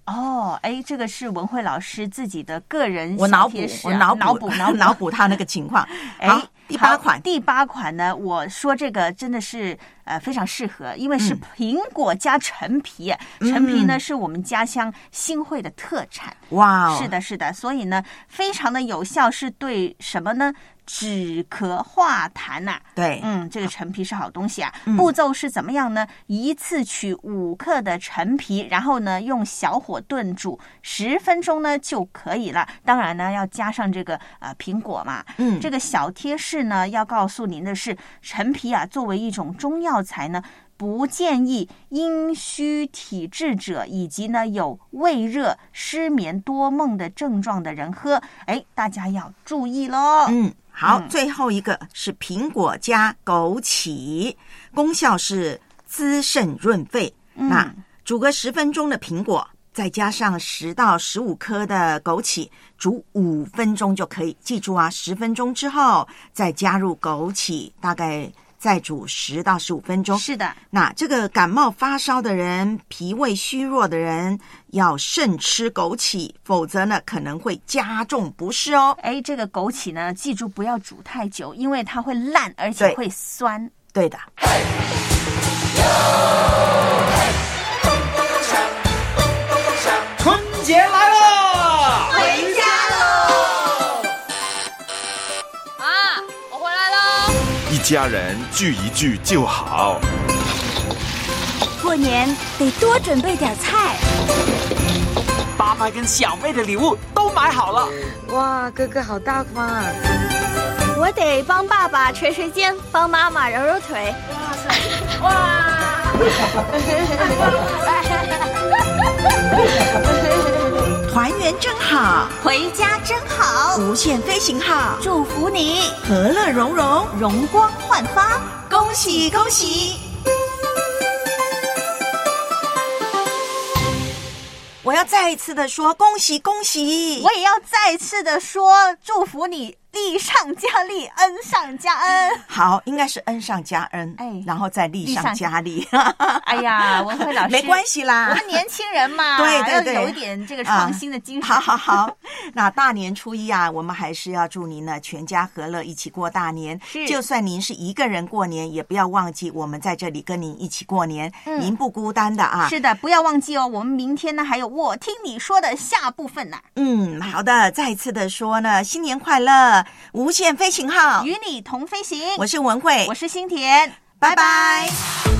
哦，哎，这个是文慧老师自己的个人我脑补脑补他那个情况。好，第八款呢，我说这个真的是非常适合，因为是苹果加陈皮，陈皮呢是我们家乡新会的特产。 哇， 是的，所以呢非常的有效，是对什么呢？止咳化痰呐， 对， 这个陈皮是好东西啊。步骤是怎么样呢？一次取5克的陈皮，然后呢用小火炖煮10分钟呢就可以了。当然呢要加上这个苹果嘛。这个小贴士呢要告诉您的是，陈皮啊作为一种中药材呢，不建议阴虚体质者以及呢有胃热、失眠、多梦的症状的人喝。哎，大家要注意咯。 好，最后一个是苹果加枸杞，功效是滋肾润肺。那煮个10分钟的苹果，再加上10到15颗的枸杞，煮5分钟就可以。记住啊，10分钟之后再加入枸杞，大概再煮10到15分钟。 是的， 那这个感冒发烧的人、脾胃虚弱的人要慎吃枸杞，否则呢可能会加重不适哦。 哎，这个枸杞呢，记住不要煮太久，因为它会烂，而且会酸。 对的。 春节来了， 回家喽！ 啊，我回来喽！ 一家人聚一聚就好。 过年得多准备点菜。 爸爸跟小妹的礼物都买好了。 哇，哥哥好大方啊！ 我得帮爸爸捶捶肩，帮妈妈揉揉腿。哇！ 团圆真好， 回家真好， 无限飞行号， 祝福你和乐融融， 容光焕发， 恭喜恭喜！我要再一次的说恭喜恭喜！ 我也要再次的说祝福你利上加利，恩上加恩。 好，应该是恩上加恩，然后再利上加利。 哎呀，文慧老师， 没关系啦， 我们年轻人嘛， 对， 要有一点这个创新的精神。 好，那大年初一啊，我们还是要祝您呢全家和乐，一起过大年。就算您是一个人过年，也不要忘记我们在这里跟您一起过年，您不孤单的啊。 是的，不要忘记哦。我们明天呢还有我听你说的下部分呢。 好的，再一次的说呢，新年快乐！无限飞行号与你同飞行， 我是文慧， 我是新田， 拜拜。